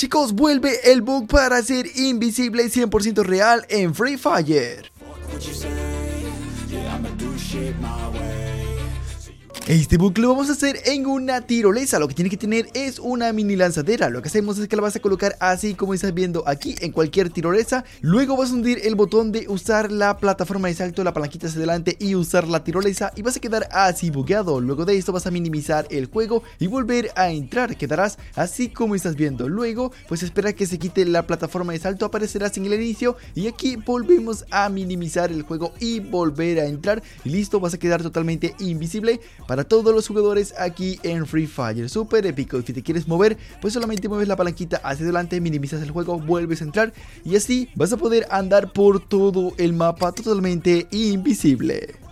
Chicos, vuelve el bug para ser invisible 100% real en Free Fire. Este bug lo vamos a hacer en una tirolesa. Lo que tiene que tener es una mini lanzadera. Lo que hacemos es que la vas a colocar así como estás viendo aquí en cualquier tirolesa. Luego vas a hundir el botón de usar la plataforma de salto, la palanquita hacia adelante y usar la tirolesa, y vas a quedar así bugueado. Luego de esto vas a minimizar el juego y volver a entrar. Quedarás así como estás viendo. Luego pues espera que se quite la plataforma de salto, aparecerás en el inicio y aquí volvemos a minimizar el juego y volver a entrar. Y listo, vas a quedar totalmente invisible para todos los jugadores aquí en Free Fire. Súper épico. Si te quieres mover, pues solamente mueves la palanquita hacia adelante, minimizas el juego, vuelves a entrar y así vas a poder andar por todo el mapa totalmente invisible.